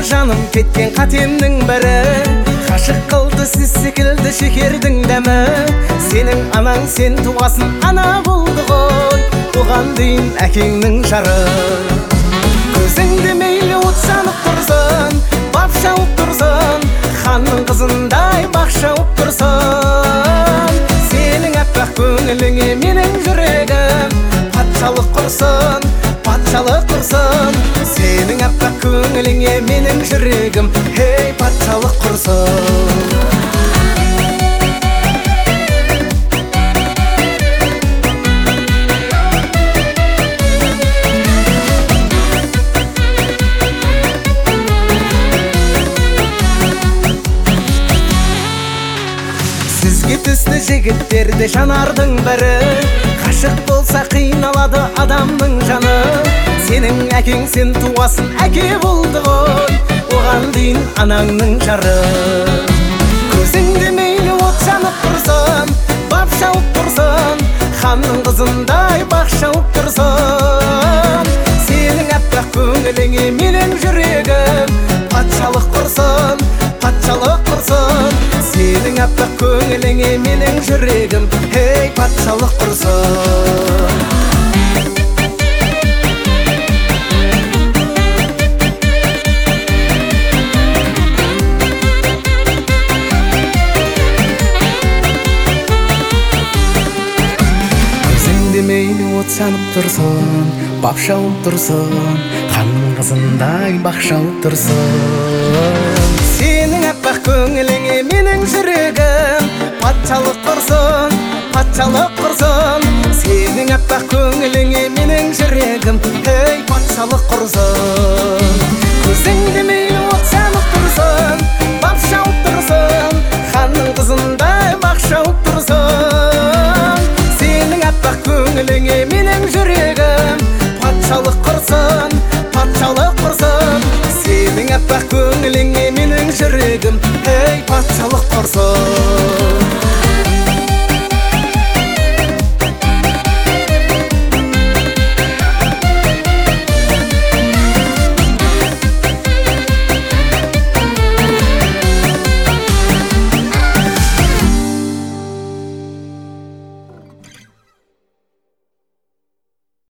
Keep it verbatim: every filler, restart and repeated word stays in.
жаным кеткен қатемнің бірі, қашық қылды сіз секілді шекердің дәмі. Сенің анаң сен туғасын ана болды ғой, оған дейін әкеңнің жары. Көзіңде мейлі от жанып тұрсын, бап шауып тұрсын, ханның қызындай бақ шауып тұрсын. Сенің аппақ көңіліңе менің жүрегім патшалық құрсын, патшалық құрсын. Сенің аппақ көңіліңе менің жүрегім хей патшалық құрсын. Сізге түсті жігіттерде жанардың бірі, қашық болса қиналады адамның жаны. Сенің әкең сен туғасын әке болды ғой, оған дейін анаңның жары. Көзіңде мейлі от жанып тұрсын, бап шауып тұрсын, ханның қызындай бақ шауып тұрсын. Сенің аппақ көңіліңе менің жүрегім патшалық құрсын, патшалық құрсын. Сенің аппақ көңіліңе менің жүрегім хей патшалық құрсын. Көзіңде мейлі от жанып тұрсын, бап шауып тұрсын, ханның қызындай бақ шауып тұрсын. Сенің аппақ көңіліңе менің жүрегім патшалық құрсын, патшалық құрсын. Сенің аппақ көңіліңе менің жүрегім хей патшалық құрсын. Көзіңде мейлі от жанып тұрсын, бап шауып тұрсын, ханның қызындай бақ шауып тұрсын. Сенің аппақ көңіліңе менің жүрегім патшалық құрсын, патшалық құрсын. Сенің аппақ көңіліңе менің жүрегім хей патшалық құрсын.